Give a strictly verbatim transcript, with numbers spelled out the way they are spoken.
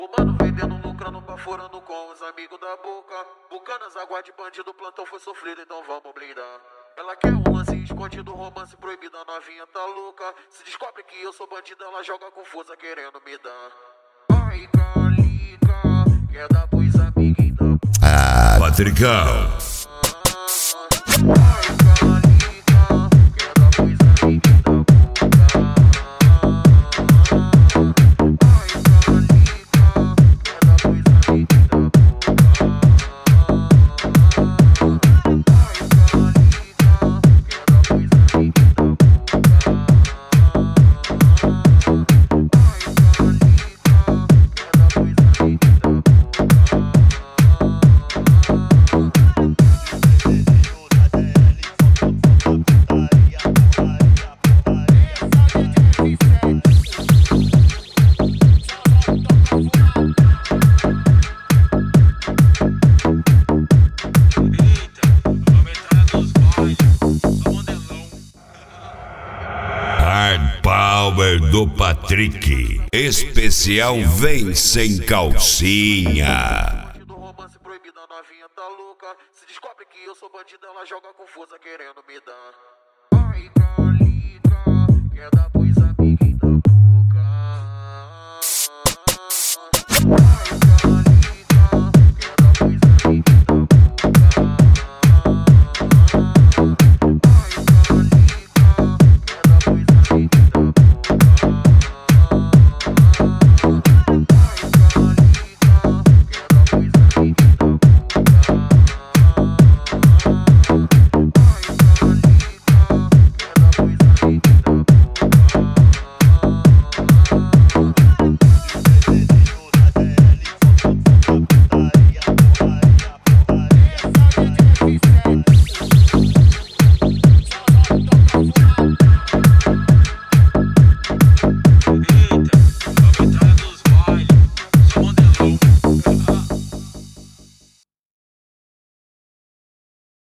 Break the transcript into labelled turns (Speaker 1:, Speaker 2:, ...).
Speaker 1: Mano vendendo, lucrando, baforando com os amigos da boca. Bucanas, água de bandido, plantão foi sofrido, então vamos blindar. Ela quer um lance escondido, romance proibido, a novinha tá louca. Se descobre que eu sou bandido, ela joga confusa querendo me dar. Ai, calica, quer dar pros amiguinhos da boca.
Speaker 2: Ah, Patricão. Hard Power do Patrick. Especial vem sem calcinha.
Speaker 1: Romance proibido, a novinha tá louca. Se descobre que eu sou bandido, ela joga confusa querendo me dar. Ai, calica, quer dar pros amigos.